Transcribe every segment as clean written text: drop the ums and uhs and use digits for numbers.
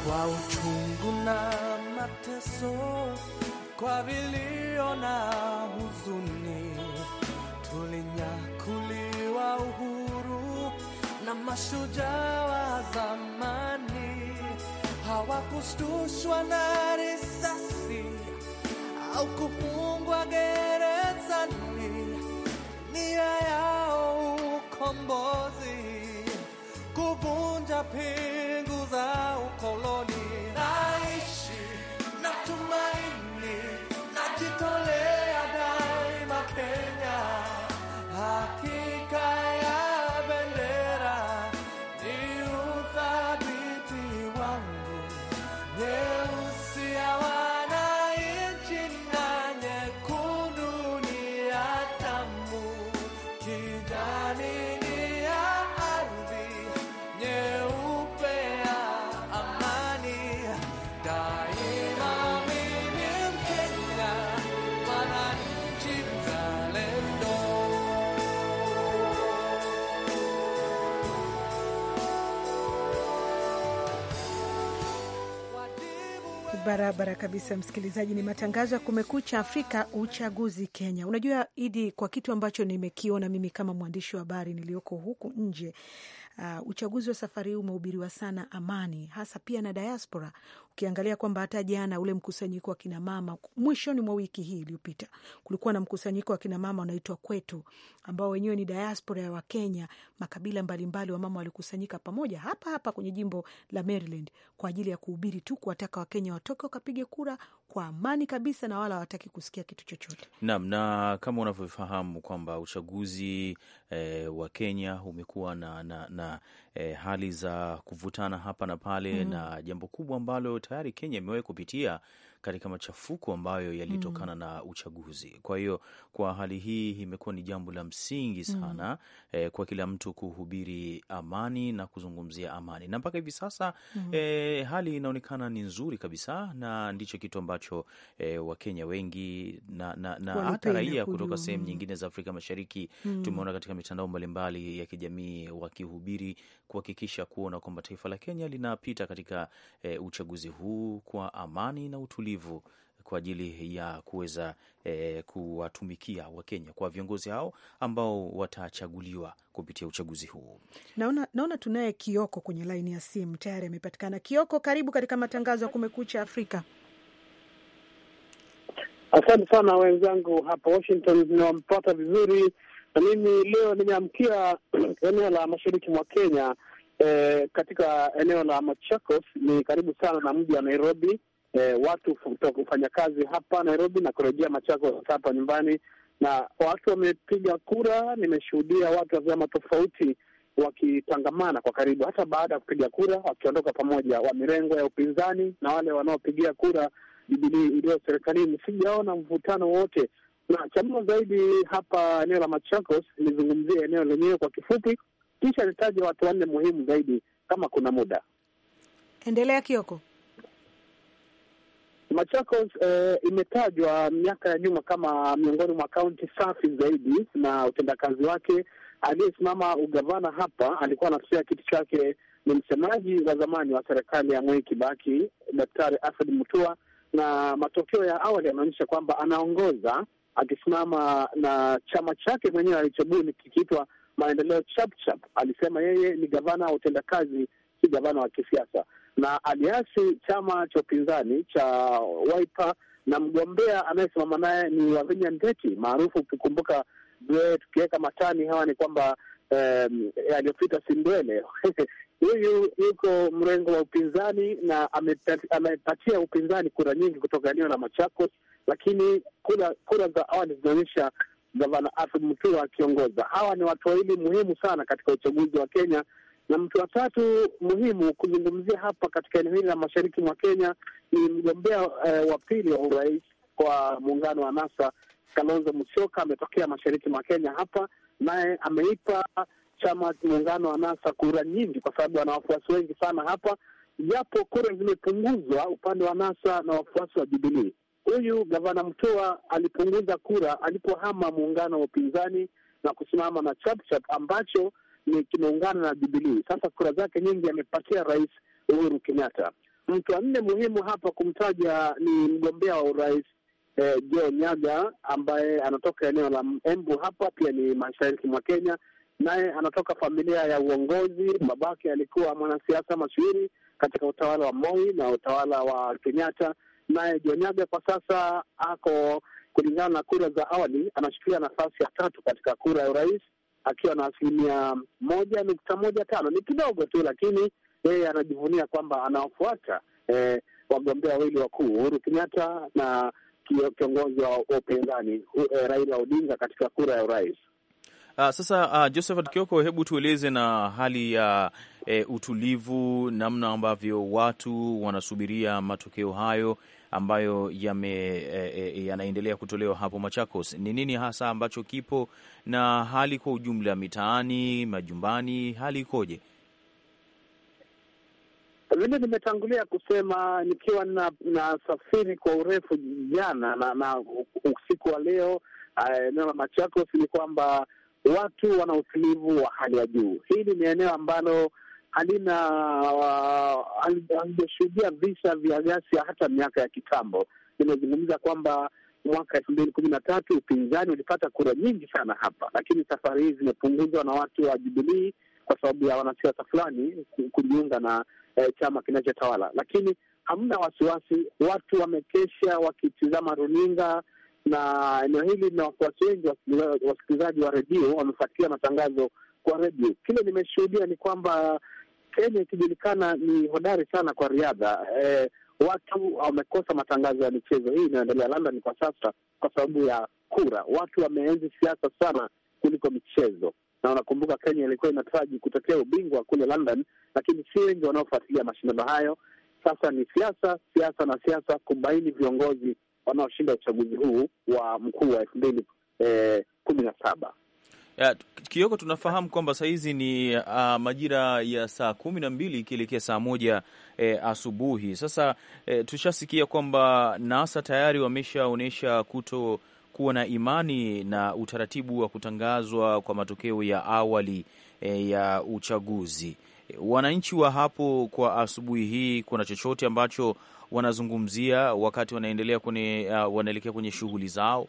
kwa uchungu na mateso, kwa vilio na huzuni, tulinyakuliwa uhuru na mashujaa wa zamani. Hawakushtushwa na risasi au kufungwa gerezani, nia yao ukombozi, kuvunja pingu za ukoloni. Naishi na tumaini, najitolea daima Kenya, hakika ya bendera ni uthabiti wangu, nyeusi ya wananchi na nyekundu ni ya damu, kijani ni ya ardhi, nyeupe ya amani. Daima mimi Mkenya, mwananchi mzalendo. Barabara kabisa, msikilizaji. Ni matangazo ya Kumekucha Afrika, uchaguzi Kenya. Unajua Idi, kwa kitu ambacho nimekiona mimi kama mwandishi wa habari niliyoko huku nje, uchaguzi wa safari hii umehubiriwa sana amani, hasa pia na diaspora. Ukiangalia kwamba hata jana ule mkusanyiko wa kina mama, mwishoni mwa wiki hii iliyopita, kulikuwa na mkusanyiko wa kina mama unaitwa Kwetu, ambao wenyewe ni diaspora ya Wakenya, makabila mbalimbali wa mama walikusanyika pamoja hapa hapa kwenye jimbo la Maryland kwa ajili ya kuhubiri tu, kuwataka Wakenya watoke wakapige kura kwa amani kabisa, na wala hawataki kusikia kitu chochote. Naam, na kama unavyofahamu kwamba uchaguzi wa Kenya umekuwa na hali za kuvutana hapa na pale, na jambo kubwa ambalo tayari Kenya imewahi kupitia katika machafuko ambayo yalitokana na uchaguzi. Kwa hiyo kwa hali hii imekuwa ni jambo la msingi sana kwa kila mtu kuhubiri amani na kuzungumzia amani, na mpaka hivi sasa hali inaonekana ni nzuri kabisa, na ndicho kitu ambacho Wakenya wengi na hata raia kutoka sehemu nyingine za Afrika Mashariki tumeona katika mitandao mbalimbali ya kijamii wakihubiri kuhakikisha kuona kwamba taifa la Kenya linapita katika uchaguzi huu kwa amani na utulivu, kwa ajili ya kuweza kuwatumikia Wakenya kwa viongozi hao ambao watachaguliwa kupitia uchaguzi huu. Naona tunaye Kioko kwenye laini ya simu, tayari amepatikana. Kioko, karibu katika matangazo ya Kumekucha Afrika. Asante sana wenzangu hapa Washington, nampata vizuri. Na mimi leo nimeamkia eneo la mashariki mwa Kenya, katika eneo la Machakos, ni karibu sana na mji wa Nairobi. Watu kutoka kufanya kazi hapa Nairobi na kurejea Machakos hapa nyumbani, na watu wamepiga kura. Nimeshuhudia watu wa vyama tofauti wakitangamana kwa karibu, hata baada ya kupiga kura wakiondoka pamoja, wa mirengo ya upinzani na wale wanaopigia kura Jubilee iliyo serikalini. Sijaona mvutano wote, na chamua zaidi hapa eneo la Machakos. Nizungumzie eneo lenyewe kwa kifupi, kisha nitaje watu wanne muhimu zaidi kama kuna muda. Endelea Kioko. Machakos imetajwa miaka ya nyuma kama miongoni mwa kaunti safi zaidi na utendakazi wake. Aliyesimama ugavana hapa alikuwa anatetea kiti chake ni msemaji wa zamani wa serikali ya Mwai Kibaki, Daktari Alfred Mutua, na matokeo ya awali yanaonyesha kwamba anaongoza akisimama na chama chake mwenyewe alichobuni kikiitwa Maendeleo Chapchap. Alisema yeye ni gavana wa utendakazi, si gavana wa kisiasa, na aliasi chama cha upinzani cha Wiper, na mgombea anayesimama naye ni Wavinya Ndeti maarufu, ukikumbuka tukiweka matani hawa ni kwamba aliyopita Sindwele. Huyu yuko mrengo wa upinzani na amepatia upinzani kura nyingi kutoka eneo la Machakos, lakini kura za awali zinaonyesha gavana Alfred Mutua akiongoza. Hawa ni watu wawili muhimu sana katika uchaguzi wa Kenya, na mtu wa tatu muhimu kuzungumzia hapa katika eneo hili la mashariki mwa Kenya ni mgombea wa pili wa urais kwa muungano wa NASA, Kalonzo Musyoka. Ametokea mashariki mwa Kenya hapa, naye ameipa chama muungano wa NASA kura nyingi kwa sababu ana wafuasi wengi sana hapa, japo kura zimepunguzwa upande wa NASA na wafuasi wa Jubilee. Huyu gavana Mutua alipunguza kura alipohama muungano wa upinzani na kusimama na Chapchap ambacho ni kimeungana na Jubilee. Sasa kura zake nyingi amepatia Rais Uhuru Kenyatta. Mtu wa nne muhimu hapa kumtaja ni mgombea wa urais Joe Nyaga ambaye anatoka eneo la Embu, hapa pia ni mashariki mwa Kenya. Naye anatoka familia ya uongozi. Babake alikuwa mwanasiasa mashuhuri katika utawala wa Moi na utawala wa Kenyatta. Naye Joe Nyaga kwa sasa ako, kulingana na kura za awali, anashikilia nafasi ya 3 katika kura ya urais akiwa na 1.15%. Ni kidogo tu, lakini yeye anajivunia kwamba anawafuata wagombea wawili wakuu, Uhuru Kenyatta na kiongozi wa upinzani Raila Odinga katika kura ya urais. Sasa Josephat Kioko, hebu tueleze na hali ya utulivu, namna ambavyo watu wanasubiria matokeo hayo ambayo yanaendelea kutolewa hapo Machakos. Ni nini hasa ambacho kipo, na hali kwa ujumla mitaani, majumbani, hali ikoje? Vile nimetangulia kusema nikiwa na safiri kwa urefu jana na usiku wa leo eneo la Machakos, ni kwamba watu wana utulivu wa hali ya juu. Hili ni eneo ambalo halijashuhudia visa vya ghasia hata miaka ya kitambo. Nimezungumza kwamba mwaka 2013 upinzani ulipata kura nyingi sana hapa, lakini safari hii zimepunguzwa na watu wa Jubilee kwa sababu ya wanasiasa fulani kujiunga na chama kinachotawala. Lakini hamna wasiwasi, watu wamekesha wakitizama runinga, na eneo hili na wafuasi wengi wasikilizaji wa redio wamefuatilia matangazo kwa redio. Kile nimeshuhudia ni kwamba Kenya ikijulikana ni hodari sana kwa riadha. Watu wamekosa matangazo ya michezo hii inaendelea London kwa sasa kwa sababu ya kura. Watu wameenzi siasa sana kuliko michezo, na unakumbuka Kenya ilikuwa inataraji kutetea ubingwa kule London, lakini si wengi wanaofuatilia mashindano hayo. Sasa ni siasa na siasa kubaini viongozi wanaoshinda uchaguzi huu wa mkuu wa 2017. Kioko, tunafahamu kwamba saa hizi ni majira ya saa 12 ikielekea saa 1 asubuhi. Sasa tushasikia kwamba NASA tayari wameshaonyesha kuto kuwa na imani na utaratibu wa kutangazwa kwa matokeo ya awali ya uchaguzi. Wananchi wa hapo kwa asubuhi hii, kuna chochote ambacho wanazungumzia wakati wanaelekea kwenye shughuli zao?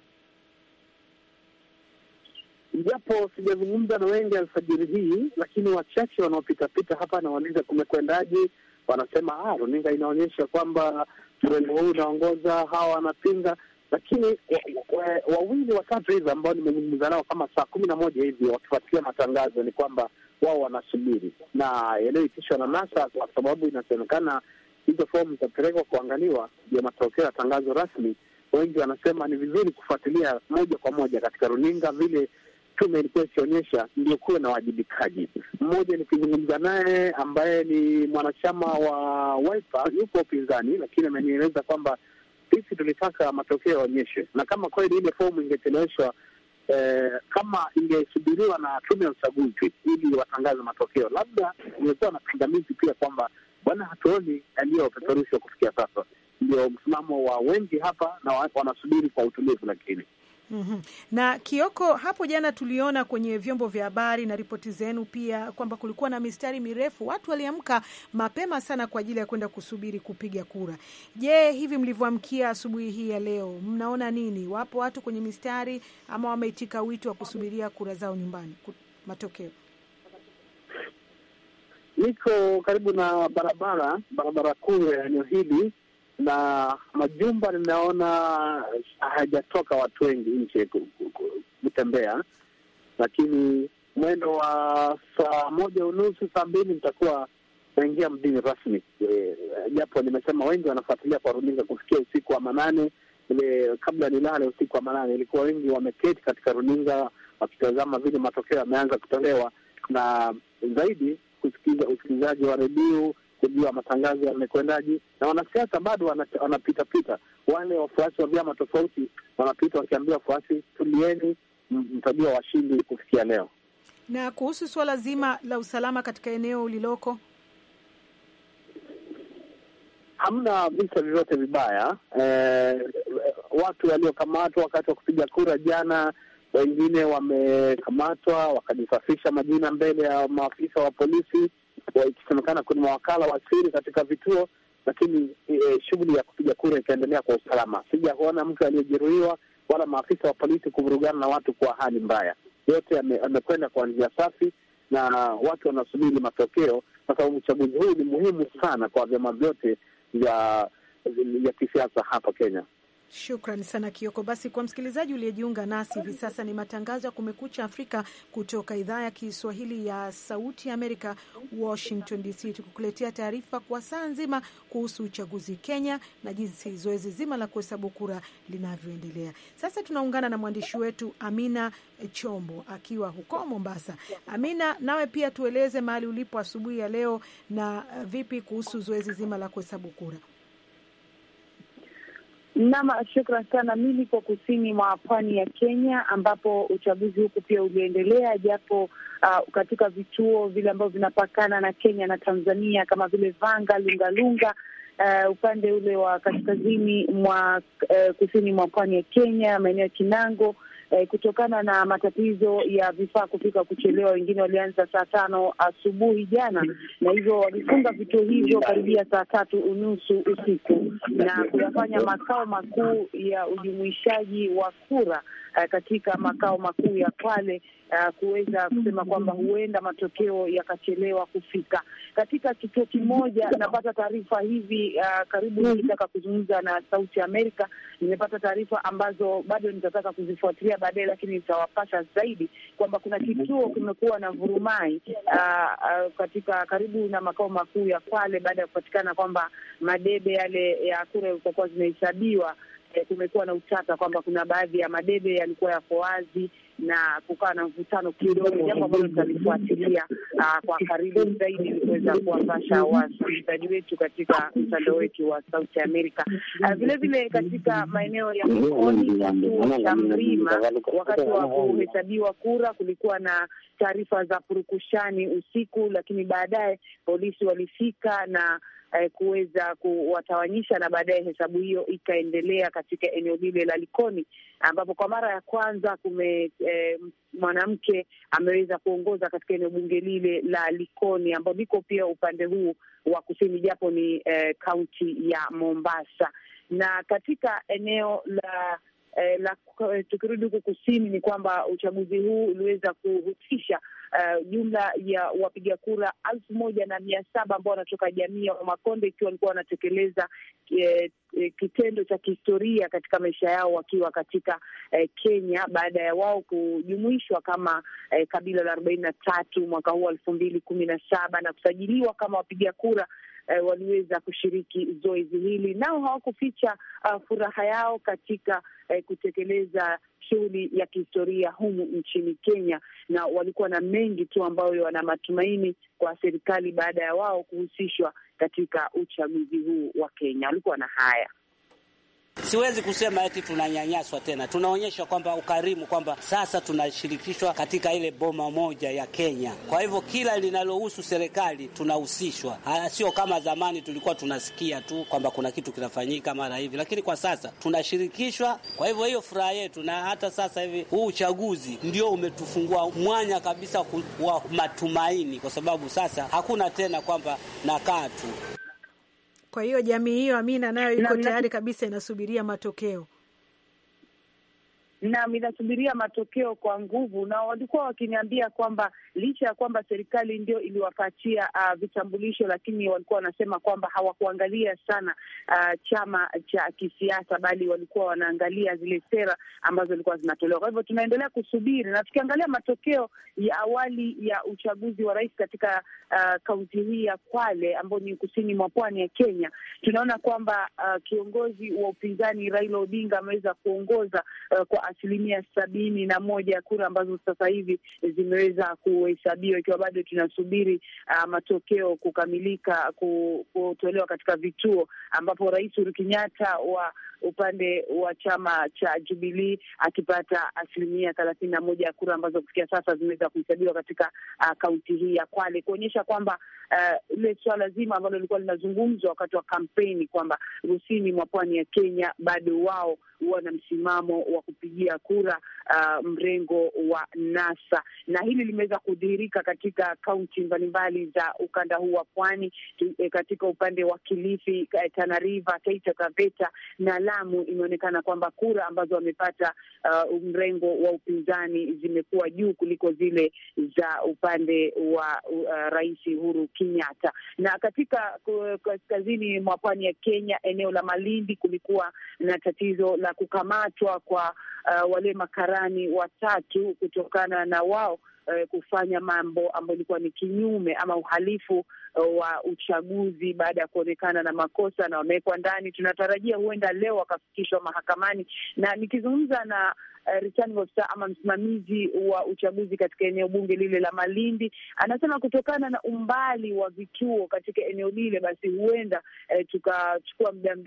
Japo sijazungumza na wengi alfajiri hii, lakini wachache wanaopita hapa na wauliza kumekwendaje, wanasema runinga inaonyesha kwamba mrengo huu unaongoza, hawa wanapinga. Lakini wawili watatu hivi ambao nimezungumza nao kama saa 11 hivi wakifuatilia matangazo, ni kwamba wao wanasubiri na yanayoitishwa na NASA, kwa sababu inasemekana hizo fomu zitapelekwa kuangaliwa ndio matokeo ya tangazo rasmi. Wengi wanasema ni vizuri kufuatilia moja kwa moja katika runinga, vile tume ilikuwa ikionyesha, ndio kuwe na wajibikaji. Mmoja nikizungumza naye ambaye ni mwanachama wa Wiper, yuko upinzani, lakini amenieleza kwamba sisi tulitaka matokeo yaonyeshwe, na kama kweli ile fomu ingecheleweshwa, kama ingesubiriwa na tume ya uchaguzi ili watangaze matokeo, labda ingekuwa na pingamizi pia kwamba bwana, hatuoni yaliyopeperushwa kufikia sasa. Ndio msimamo wa wengi hapa na wanasubiri kwa utulivu. Lakini Na Kioko, hapo jana tuliona kwenye vyombo vya habari na ripoti zenu pia kwamba kulikuwa na mistari mirefu, watu waliamka mapema sana kwa ajili ya kwenda kusubiri kupiga kura. Je, hivi mlivyoamkia asubuhi hii ya leo, mnaona nini? Wapo watu kwenye mistari ama wameitika wito wa kusubiria kura zao nyumbani matokeo? Niko karibu na barabara kuu ya eneo hili, na majumba ninaona hajatoka watu wengi nje kutembea, lakini mwendo wa saa 1:30 saa 2 nitakuwa naingia mjini rasmi. Japo nimesema wengi wanafuatilia kwa runinga kufikia usiku wa 8. Ile kabla nilale usiku wa 8 ilikuwa wengi wameketi katika runinga wakitazama vile matokeo yameanza kutolewa, na zaidi kusikiza usikilizaji wa redio kujua matangazo yamekwendaje. Na wanasiasa bado wanapita. Wale wafuasi wa vyama tofauti wanapita wakiambia wafuasi, tulieni, mtajua washindi kufikia leo. Na kuhusu suala zima la usalama katika eneo uliloko, hamna visa vyovyote vibaya. Watu waliokamatwa wakati wa kupiga kura jana, wengine wamekamatwa wakajisafisha majina mbele ya maafisa wa polisi, ikisemekana kuna mawakala wa siri katika vituo. lakini shughuli ya kupiga kura ikaendelea kwa usalama. Sijaona mtu aliyejeruhiwa wala maafisa wa polisi kuvurugana na watu kwa hali mbaya. Yote amekwenda kwa njia safi, na watu wanasubiri matokeo, kwa sababu uchaguzi huu ni muhimu sana kwa vyama vyote vya kisiasa hapa Kenya. Shukrani sana Kioko. Basi kwa msikilizaji uliyejiunga nasi hivi sasa, ni matangazo ya Kumekucha Afrika kutoka idhaa ya Kiswahili ya Sauti ya Amerika, Washington DC, tukukuletea taarifa kwa saa nzima kuhusu uchaguzi Kenya na jinsi zoezi zima la kuhesabu kura linavyoendelea. Sasa tunaungana na mwandishi wetu Amina Chombo akiwa huko Mombasa. Amina, nawe pia tueleze mahali ulipo asubuhi ya leo na vipi kuhusu zoezi zima la kuhesabu kura. Naam, shukran sana. Mimi niko kusini mwa pwani ya Kenya, ambapo uchaguzi huku pia uliendelea, japo katika vituo vile ambavyo vinapakana na Kenya na Tanzania kama vile Vanga, Lungalunga, upande ule wa kaskazini mwa kusini mwa pwani ya Kenya, maeneo ya Kinango, kutokana na matatizo ya vifaa kufika kuchelewa. Wengine walianza saa 5 asubuhi jana, na hivyo walifunga vituo hivyo karibia saa 3:30 usiku, na kuyafanya makao makuu ya ujumuishaji wa kura katika makao makuu ya Kwale, kuweza kusema kwamba huenda matokeo yakachelewa kufika. Katika kituo kimoja, napata taarifa hivi karibu nikitaka kuzungumza na Sauti ya Amerika, nimepata taarifa ambazo bado nitataka kuzifuatilia baadaye, lakini nitawapasha zaidi kwamba kuna kituo kimekuwa na vurumai katika karibu na makao makuu ya Kwale, baada ya kupatikana kwamba madebe yale ya kura yalikuwa zimehesabiwa. Kumekuwa na utata kwamba kuna baadhi ya madebe yalikuwa yako wazi na kukawa na mvutano kidogo, jambo ambalo tutalifuatilia kwa karibu zaidi ili kuweza kuwapasha wasikilizaji wetu katika mtandao wetu wa Sauti ya Amerika. Vile vile katika maeneo ya Mkoni cha Mrima, wakati wa kuhesabiwa kura kulikuwa na taarifa za purukushani usiku, lakini baadaye polisi walifika na kuweza kuwatawanyisha, na baadaye hesabu hiyo ikaendelea katika eneo lile la Likoni, ambapo kwa mara ya kwanza mwanamke ameweza kuongoza katika eneo bunge lile la Likoni, ambapo liko pia upande huu wa kusini, japo ni kaunti ya Mombasa. Na katika eneo la tukirudi huku kusini, ni kwamba uchaguzi huu uliweza kuhusisha jumla ya wapiga kura 1,700 ambao wanatoka jamii ya Makonde, ikiwa walikuwa wanatekeleza kitendo cha kihistoria katika maisha yao wakiwa katika Kenya, baada ya wao kujumuishwa kama kabila la 43 mwaka huu 2017 na kusajiliwa kama wapiga kura. Waliweza kushiriki zoezi hili, nao hawakuficha furaha yao katika kutekeleza shughuli ya kihistoria humu nchini Kenya, na walikuwa na mengi tu ambayo wana matumaini kwa serikali baada ya wao kuhusishwa katika uchaguzi huu wa Kenya. Walikuwa na haya. Siwezi kusema eti tunanyanyaswa tena. Tunaonyesha kwamba ukarimu, kwamba sasa tunashirikishwa katika ile boma moja ya Kenya. Kwa hivyo kila linalohusu serikali tunahusishwa. Sio kama zamani tulikuwa tunasikia tu kwamba kuna kitu kinafanyika mara hivi, lakini kwa sasa tunashirikishwa. Kwa hivyo hiyo furaha yetu, na hata sasa hivi huu uchaguzi ndio umetufungua mwanya kabisa wa matumaini, kwa sababu sasa hakuna tena kwamba nakaa tu. Kwa hiyo jamii hiyo, Amina, nayo iko tayari kabisa, inasubiria matokeo. Na inasubiria matokeo kwa nguvu, na walikuwa wakiniambia kwamba licha ya kwamba serikali ndio iliwapatia vitambulisho, lakini walikuwa wanasema kwamba hawakuangalia sana chama cha kisiasa, bali walikuwa wanaangalia zile sera ambazo zilikuwa zinatolewa. Kwa hivyo tunaendelea kusubiri, na tukiangalia matokeo ya awali ya uchaguzi wa rais katika kaunti hii ya Kwale, ambao ni kusini mwa pwani ya Kenya, tunaona kwamba kiongozi wa upinzani Raila Odinga ameweza kuongoza kwa 71% ya kura ambazo sasa hivi zimeweza kuhesabiwa, ikiwa bado tunasubiri matokeo kukamilika kutolewa katika vituo, ambapo Rais Uhuru Kenyatta wa upande wa chama cha Jubilee akipata 31% ya kura ambazo kufikia sasa zimeweza kuhesabiwa katika kaunti hii ya Kwale, kuonyesha kwamba ile swala zima ambalo lilikuwa linazungumzwa wakati wa kampeni kwamba kusini mwa pwani ya Kenya bado wao wana msimamo wa kupigia kupigia kura mrengo wa NASA, na hili limeweza kudhihirika katika kaunti mbalimbali za ukanda huu wa pwani, katika upande wa Kilifi, Tana River, Taita Taveta na Lamu. Imeonekana kwamba kura ambazo wamepata mrengo wa upinzani zimekuwa juu kuliko zile za upande wa Rais Uhuru Kenyatta. Na katika kaskazini mwa pwani ya Kenya, eneo la Malindi, kulikuwa na tatizo la kukamatwa kwa wale makarani watatu kutokana na wao kufanya mambo ambayo ilikuwa ni kinyume ama uhalifu wa uchaguzi baada ya kuonekana na makosa, na wamewekwa ndani. Tunatarajia huenda leo wakafikishwa mahakamani. Na nikizungumza na returning officer ama msimamizi wa uchaguzi katika eneo bunge lile la Malindi, anasema kutokana na umbali wa vituo katika eneo lile, basi huenda tukachukua muda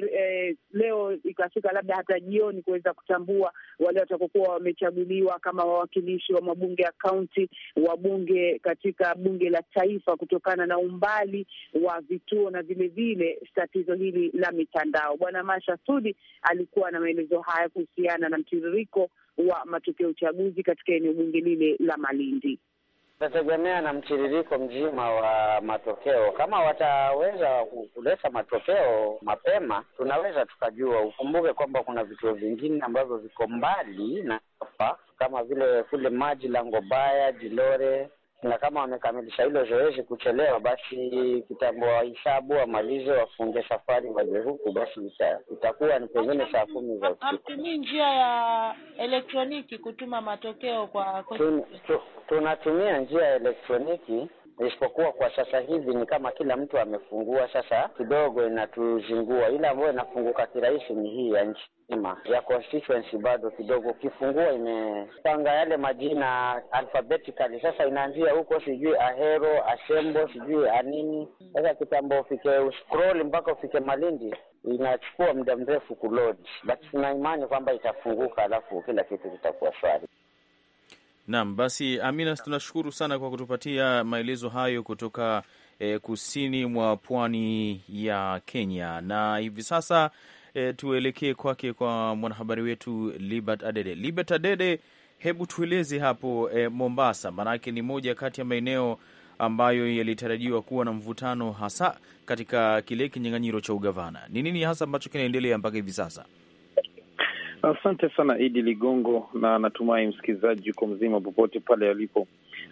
leo ikafika labda hata jioni kuweza kutambua wale watakokuwa wamechaguliwa kama wawakilishi wa mabunge ya kaunti, wabunge katika bunge la taifa, kutokana na umbali wa vituo na vile vile tatizo hili la mitandao. Bwana Masha Sudi alikuwa na maelezo haya kuhusiana na mtiririko wa matokeo ya uchaguzi katika eneo bunge lile la Malindi. Tategemea na mtiririko mzima wa matokeo. Kama wataweza kuleta matokeo mapema, tunaweza tukajua. Ukumbuke kwamba kuna vituo vingine ambavyo viko mbali na hapa, kama vile kule Maji, Langobaya, Dilore, na kama wamekamilisha hilo zoezi kuchelewa, basi kitambo wahesabu wamalize, wafunge safari waje huku, basi itakuwa ni pengine saa 10 za usiku. Hamtumii njia ya elektroniki kutuma matokeo kwa tunatumia njia ya elektroniki, isipokuwa kwa sasa hivi ni kama kila mtu amefungua, sasa kidogo inatuzingua. Ile ambayo inafunguka kirahisi ni hii ya nchi nzima ya constituency, bado kidogo kifungua imepanga yale majina alphabetically. Sasa inaanzia huko sijui Ahero, Asembo, sijui anini. Sasa kitambo ufike scroll mpaka ufike Malindi inachukua muda mrefu kuload, but tuna imani kwamba itafunguka, alafu kila kitu kitakuwa shwari. Naam, basi Amina, tunashukuru sana kwa kutupatia maelezo hayo kutoka kusini mwa pwani ya Kenya. Na hivi sasa tuelekee kwake kwa mwanahabari wetu Libert Adede. Libert Adede, hebu tueleze hapo Mombasa, maanake ni moja kati ya maeneo ambayo yalitarajiwa kuwa na mvutano hasa katika kile kinyang'anyiro cha ugavana. Ni nini hasa ambacho kinaendelea mpaka hivi sasa? Asante sana Idi Ligongo, na natumai msikilizaji uko mzima popote pale alipo.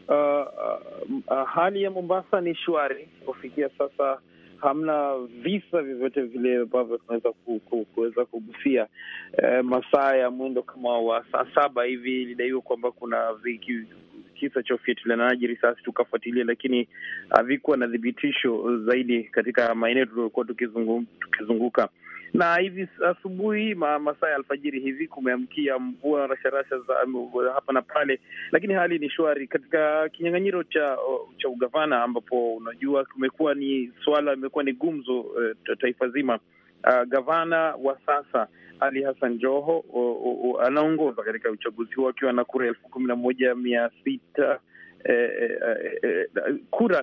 Hali ya Mombasa ni shwari kufikia sasa. Hamna visa vyovyote vile ambavyo tunaweza kuweza kugusia. Masaa ya mwendo kama wa saa 7 hivi ilidaiwa kwamba kuna kisa cha ufyatulianaji risasi, tukafuatilia, lakini havikuwa na dhibitisho zaidi katika maeneo tuliokuwa tukizunguka. Na hivi asubuhi masaa ya alfajiri hivi kumeamkia mvua rasharasha za hapa na pale, lakini hali ni shwari katika kinyang'anyiro cha ugavana, ambapo unajua kumekuwa ni swala, imekuwa ni gumzo taifa zima. Gavana wa sasa Ali Hassan Joho anaongoza katika uchaguzi huo akiwa na kura 11,600 kura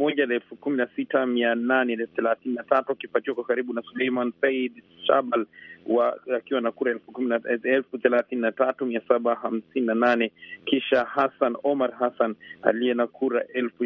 116,833, akipatiwa kwa karibu na Suleiman Said Shabal akiwa na kura 33,758, kisha Hassan Omar Hassan aliye na kura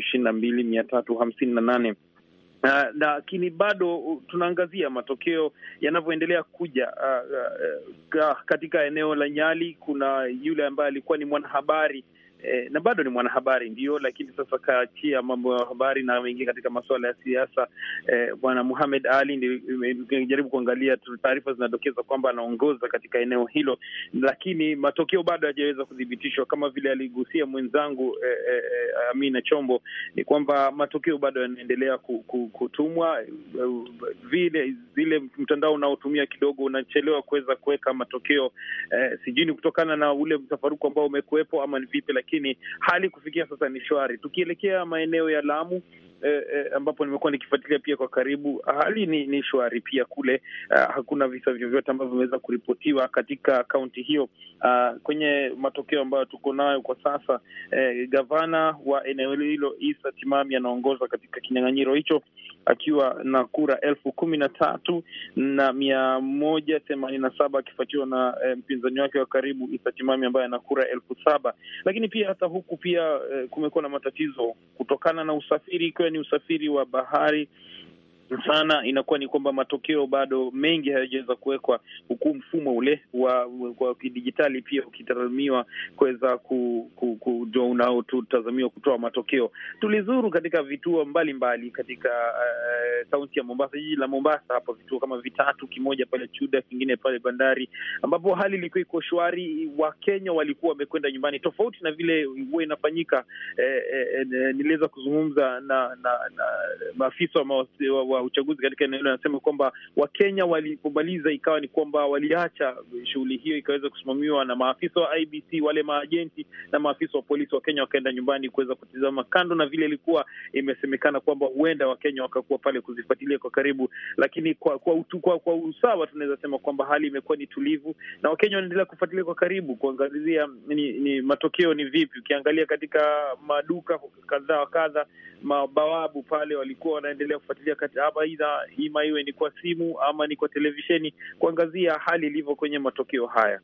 22,358. Lakini bado tunaangazia matokeo yanavyoendelea kuja. Katika eneo la Nyali kuna yule ambaye alikuwa ni mwanahabari na bado ni mwanahabari ndio, lakini sasa kaachia mambo ya habari na wengine katika masuala ya siasa. Bwana Muhammad Ali, nimejaribu kuangalia taarifa zinadokeza kwamba anaongoza katika eneo hilo, lakini matokeo bado hayajaweza kudhibitishwa. Kama vile aligusia mwenzangu Amina Chombo, ni kwamba matokeo bado yanaendelea kutumwa. Zile mtandao unaotumia kidogo unachelewa kuweza kuweka matokeo. Sijui ni kutokana na ule mtafaruku ambao umekuwepo ama ni vipi, lakini hali kufikia sasa ni shwari. Tukielekea maeneo ya Lamu, ambapo nimekuwa nikifuatilia pia kwa karibu, hali ni shwari pia kule. Hakuna visa vyovyote ambavyo vimeweza kuripotiwa katika kaunti hiyo. Kwenye matokeo ambayo tuko nayo kwa sasa, gavana wa eneo hilo Issa Timami anaongoza katika kinyang'anyiro hicho akiwa na kura 13,187 akifuatiwa na mpinzani wake wa karibu Issa Timami ambaye ana kura 7,000. Lakini pia hata huku pia kumekuwa na matatizo kutokana na usafiri, ikiwa ni usafiri wa bahari sana. Inakuwa ni kwamba matokeo bado mengi hayajaweza kuwekwa, huku mfumo ule wa kidijitali pia ukitazamiwa kuweza unaotazamiwa kutoa matokeo. Tulizuru katika vituo mbalimbali katika kaunti ya Mombasa, jiji la Mombasa hapo, vituo kama 3, kimoja pale Chuda, kingine pale bandari, ambapo hali ilikuwa iko shwari. Wakenya walikuwa wamekwenda nyumbani, tofauti na vile huwa inafanyika. Niliweza kuzungumza na maafisa wa uchaguzi katika eneo hilo, anasema kwamba Wakenya walipomaliza ikawa ni kwamba waliacha shughuli hiyo ikaweza kusimamiwa na maafisa wa IBC, wale maajenti na maafisa wa polisi. Wakenya wakaenda nyumbani kuweza kutizama, kando na vile ilikuwa imesemekana kwamba huenda Wakenya wakakuwa pale kuzifuatilia kwa karibu, lakini kwa usawa tunaweza sema kwamba hali imekuwa ni tulivu na Wakenya wanaendelea kufuatilia kwa karibu kuangazia ni matokeo ni vipi. Ukiangalia katika maduka kadha wa kadha, mabawabu pale walikuwa wanaendelea kufuatilia ima iwe ni kwa simu ama ni kwa televisheni kuangazia hali ilivyo kwenye matokeo haya.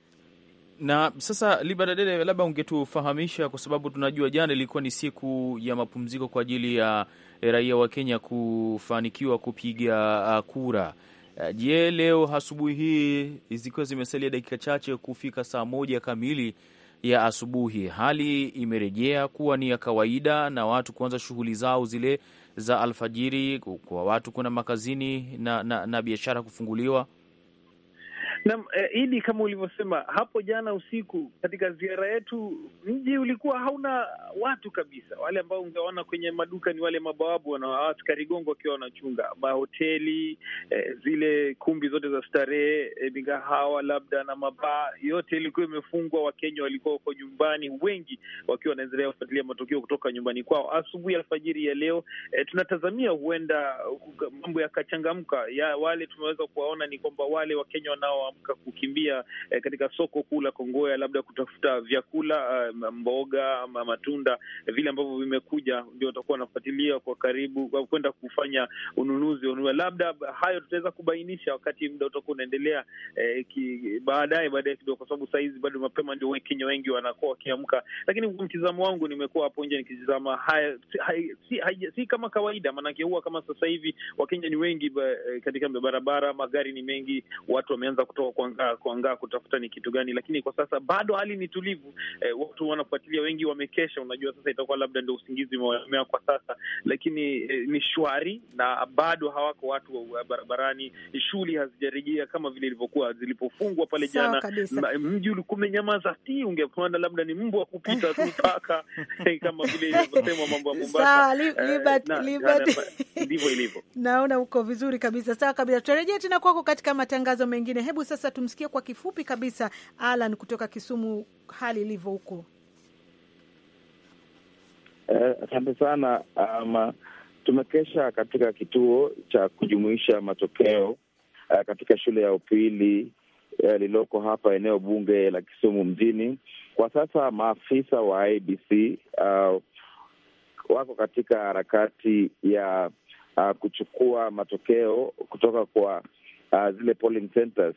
Na sasa Libadadede, labda ungetufahamisha, kwa sababu tunajua jana ilikuwa ni siku ya mapumziko kwa ajili ya raia wa Kenya kufanikiwa kupiga kura. Je, leo asubuhi hii zikiwa zimesalia dakika chache kufika saa 1 kamili ya asubuhi, hali imerejea kuwa ni ya kawaida na watu kuanza shughuli zao zile za alfajiri, kwa watu kuna makazini na biashara kufunguliwa? Na Idi, kama ulivyosema hapo jana usiku katika ziara yetu, mji ulikuwa hauna watu kabisa. Wale ambao ungeona kwenye maduka ni wale mabawabu na askari gongo wakiwa wanachunga mahoteli, zile kumbi zote za starehe, migahawa labda na mabaa, yote ilikuwa imefungwa. Wakenya walikuwa wako nyumbani, wengi wakiwa wanaendelea kufuatilia matokeo kutoka nyumbani kwao. Asubuhi alfajiri ya leo tunatazamia huenda mambo yakachangamka. Wale tumeweza kuwaona ni kwamba wale Wakenya wanaoamka kukimbia katika soko kuu la Kongoya, labda kutafuta vyakula, mboga, matunda, vile ambavyo vimekuja, ndio watakuwa wanafuatilia kwa karibu kwenda kufanya ununuzi. Labda hayo tutaweza kubainisha wakati muda utakuwa unaendelea baadaye kidogo, kwa sababu saa hizi bado mapema, ndio Wakenya wengi wanakuwa wakiamka. Lakini kwa mtizamo wangu, nimekuwa hapo nje nikitizama haya, si kama kawaida, maanake huwa kama sasa hivi Wakenya ni wengi katika barabara, magari ni mengi, watu wameanza kutoka kuangaa kutafuta ni kitu gani, lakini kwa sasa bado hali ni tulivu. Watu wanafuatilia, wengi wamekesha. Unajua sasa itakuwa labda ndio usingizi umewamea kwa sasa, lakini ni shwari na bado hawako watu barabarani. Shughuli hazijarejea kama vile ilivyokuwa zilipofungwa pale jana. Mji ulikuwa umenyamaza, ungepanda labda ni mbwa kupita tu paka kama vile ilivyosema mambo ya Mombasa. Ndivyo ilivyo. Naona uko vizuri kabisa. Sawa kabisa. Tutarejea tena kwako katika matangazo mengine. Hebu sasa tumsikie kwa kifupi kabisa Alan kutoka Kisumu, hali ilivyo huko. Asante sana. Tumekesha katika kituo cha kujumuisha matokeo katika shule ya upili lililoko hapa eneo bunge la Kisumu mjini. Kwa sasa maafisa wa IBC wako katika harakati ya kuchukua matokeo kutoka kwa zile polling centers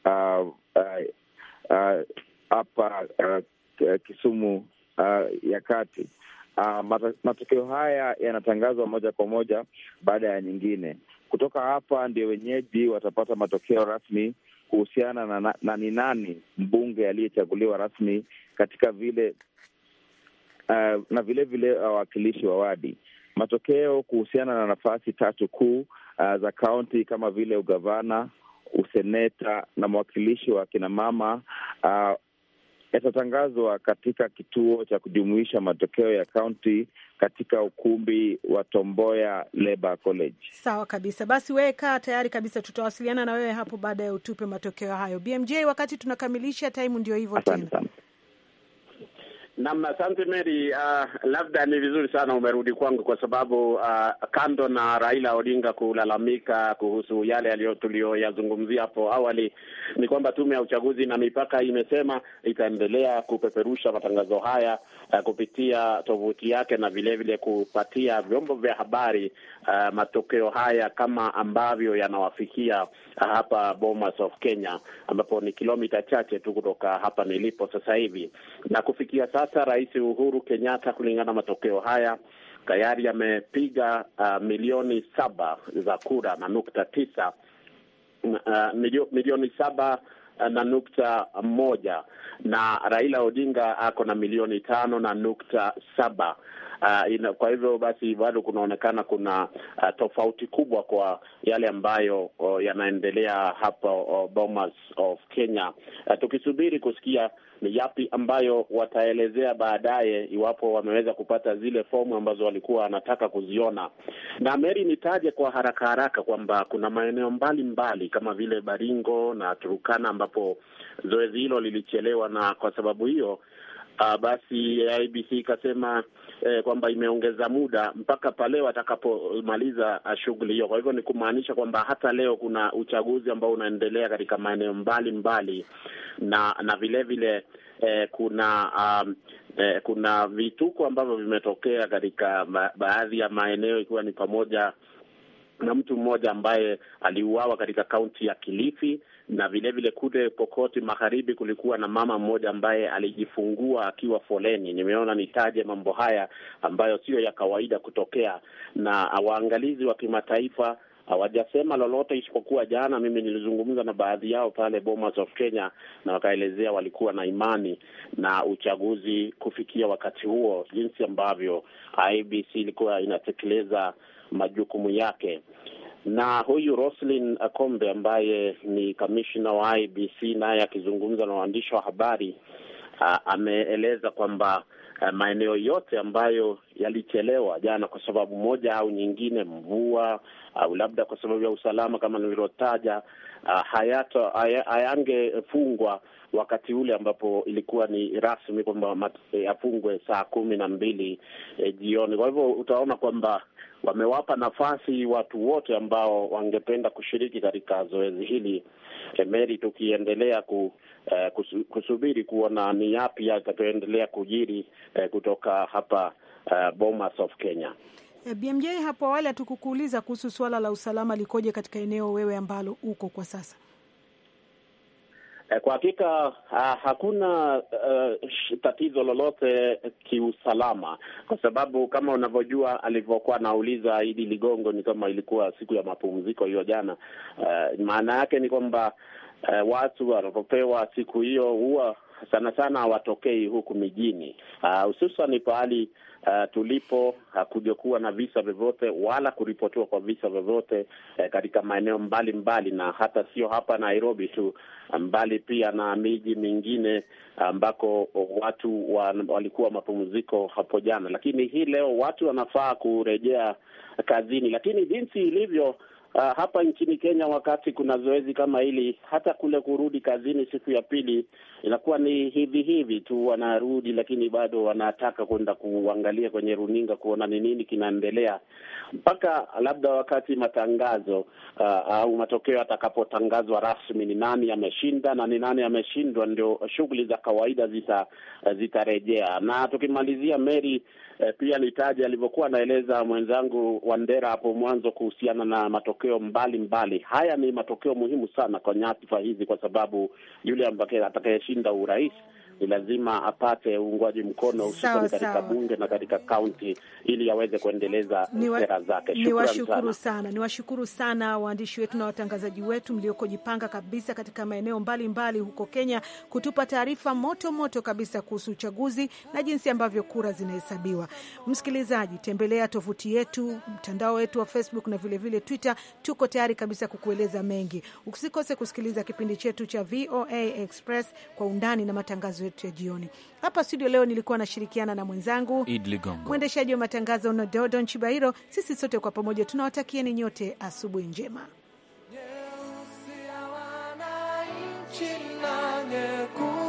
hapa Kisumu ya kati. Matokeo haya yanatangazwa moja kwa moja baada ya nyingine. Kutoka hapa ndio wenyeji watapata matokeo rasmi kuhusiana na ni nani mbunge aliyechaguliwa rasmi katika vile na vile wawakilishi wa wadi. Matokeo kuhusiana na nafasi 3 kuu za kaunti kama vile ugavana, useneta na mwakilishi wa kina mama yatatangazwa katika kituo cha kujumuisha matokeo ya kaunti katika ukumbi wa Tomboya Labour College. Sawa kabisa. Basi wewe kaa tayari kabisa, tutawasiliana na wewe hapo baada ya utupe matokeo hayo. BMJ, wakati tunakamilisha time ndio hivyo tena. Naam, asante Mary. Labda ni vizuri sana umerudi kwangu kwa sababu kando na Raila Odinga kulalamika kuhusu yale tuliyoyazungumzia hapo awali, ni kwamba tume ya uchaguzi na mipaka imesema itaendelea kupeperusha matangazo haya kupitia tovuti yake na vile vile kupatia vyombo vya habari matokeo haya kama ambavyo yanawafikia hapa Bomas of Kenya, ambapo ni kilomita chache tu kutoka hapa nilipo sasa hivi. Na kufikia sasa Rais Uhuru Kenyatta, kulingana na matokeo haya, tayari amepiga milioni 7 za kura na nukta 9, milioni 7.1, na Raila Odinga ako na milioni 5.7. Kwa hivyo basi bado kunaonekana kuna tofauti kubwa kwa yale ambayo yanaendelea hapa Bomas of Kenya. Tukisubiri kusikia ni yapi ambayo wataelezea baadaye, iwapo wameweza kupata zile fomu ambazo walikuwa wanataka kuziona. Na Mary, nitaje kwa haraka kwamba kuna maeneo mbalimbali kama vile Baringo na Turkana ambapo zoezi hilo lilichelewa, na kwa sababu hiyo basi IEBC ikasema kwamba imeongeza muda mpaka pale watakapomaliza shughuli hiyo. Kwa hivyo ni kumaanisha kwamba hata leo kuna uchaguzi ambao unaendelea katika maeneo mbalimbali, na vile vile kuna vituko ambavyo vimetokea katika baadhi ya maeneo, ikiwa ni pamoja na mtu mmoja ambaye aliuawa katika kaunti ya Kilifi, na vile vile kule Pokoti Magharibi kulikuwa na mama mmoja ambaye alijifungua akiwa foleni. Nimeona nitaje mambo haya ambayo sio ya kawaida kutokea, na waangalizi wa kimataifa hawajasema lolote, isipokuwa jana mimi nilizungumza na baadhi yao pale Bomas of Kenya, na wakaelezea walikuwa na imani na uchaguzi kufikia wakati huo, jinsi ambavyo IEBC ilikuwa inatekeleza majukumu yake. Na huyu Roslyn Akombe ambaye ni kamishna wa IEBC, naye akizungumza na waandishi wa habari ameeleza kwamba maeneo yote ambayo yalichelewa jana kwa sababu moja au nyingine, mvua au labda kwa sababu ya usalama kama nilivyotaja, hayangefungwa wakati ule ambapo ilikuwa ni rasmi kwamba yafungwe saa 12 jioni. Kwa hivyo utaona kwamba wamewapa nafasi watu wote ambao wangependa kushiriki katika zoezi hili. Mary, tukiendelea kusubiri kuona ni yapi yatakayoendelea kujiri kutoka hapa Bomas of Kenya. BMJ, hapo awali hatukukuuliza kuhusu suala la usalama likoje katika eneo wewe ambalo uko kwa sasa. Kwa hakika hakuna tatizo lolote kiusalama, kwa sababu kama unavyojua alivyokuwa nauliza Idi Ligongo, ni kama ilikuwa siku ya mapumziko hiyo jana. Maana yake ni kwamba watu wanapopewa siku hiyo huwa sana sana hawatokei huku mijini, hususan pahali tulipo hakuja kuwa na visa vyovyote wala kuripotiwa kwa visa vyovyote katika maeneo mbalimbali, na hata sio hapa Nairobi tu, mbali pia na miji mingine ambako watu walikuwa mapumziko hapo jana. Lakini hii leo watu wanafaa kurejea kazini, lakini jinsi ilivyo hapa nchini Kenya, wakati kuna zoezi kama hili, hata kule kurudi kazini siku ya pili inakuwa ni hivi tu, wanarudi lakini bado wanataka kwenda kuangalia kwenye runinga kuona ni nini kinaendelea, mpaka labda wakati matangazo au matokeo yatakapotangazwa rasmi, ni nani ameshinda na ni nani ameshindwa, ndio shughuli za kawaida zitarejea. Na tukimalizia Mary, pia nitaje alivyokuwa naeleza mwenzangu Wandera hapo mwanzo kuhusiana na matokeo mbalimbali. Haya ni matokeo muhimu sana kwa nyadhifa hizi, kwa sababu yule ambaye atakayeshinda urais ni lazima apate uungwaji mkono hususan katika bunge na katika kaunti, ili aweze kuendeleza sera zake. Niwashukuru sana waandishi wetu na watangazaji wetu mliokojipanga kabisa katika maeneo mbalimbali huko Kenya kutupa taarifa moto kabisa kuhusu uchaguzi na jinsi ambavyo kura zinahesabiwa. Msikilizaji, tembelea tovuti yetu, mtandao wetu wa Facebook na vile Twitter. Tuko tayari kabisa kukueleza mengi. Usikose kusikiliza kipindi chetu cha VOA Express kwa undani na matangazo yetu ya jioni. Hapa studio leo nilikuwa nashirikiana na mwenzangu Idi Ligongo, mwendeshaji wa matangazo na Dodon Chibairo. Sisi sote kwa pamoja tunawatakieni nyote asubuhi njema.